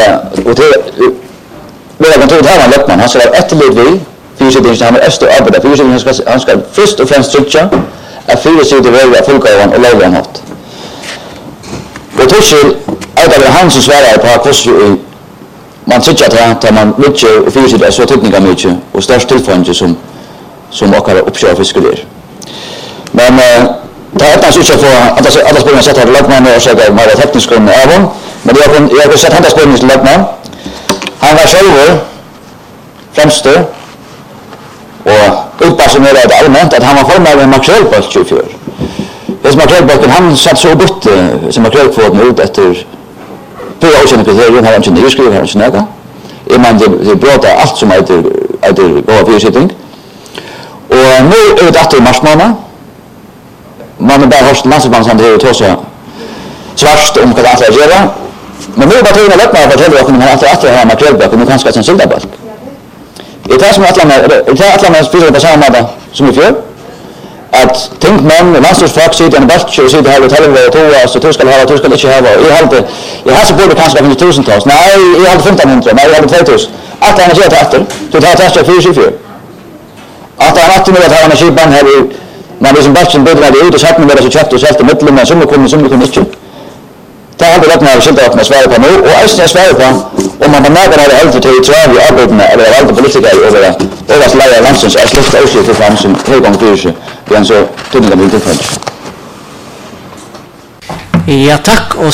och det våra kontor har man löpman han ska efterled vi fyrsidningen han är arbeta fyrsidningen han ska först och främst trycka att fyrsidningen välja fullgåvan och lagen haft och Tuchel är han som svarar på hur man tycker att man mycket och fyrsidningen är så tekniska mycket och störst tillfånge som åker uppköra skulle men det är inte så för alla spelarna sätter lagman och så där med tekniska även men jag har sett hans spelning till lagman han var själv främst och uppassionerad allmänt att han var formad med Maxwell på 24. Det som Maxwell han satt så bort som Maxwell får ut efter 2 år sedan kriterier har han inte skrivit här snäga. Är man det bråta allt som heter goda fyrsittning. Och nu är det att mars månad. Man bara har landsbands han det tosa svart om vad det är göra. Men nu bara tog lätt med att heller kommer att ha Maxwell och nu kanske sen silda bak. Det är som att alla spelar på samma sätt som i fjol. Att tänk man landslagsfolk sitter en bäst och sitter här och talar och tror så du ska inte ha jag har så borde kanske finnas tusentals. Nej, jag hade 1500, nej, jag hade 2000. Att han är efter. Du tar testa 424. Att han att med att han skipan här man liksom bäst som bättre ut och sätter med det så chatta och sätter mitt men som kommer inte. Det har vi när vi sitter och svarar på nu och jag svarar på om man märker att det är helt till tror vi arbetar eller alla politiker över vad lägga landsens är släkt också till fram som tillgång till sig det är så tydligen vill det. Ja tack och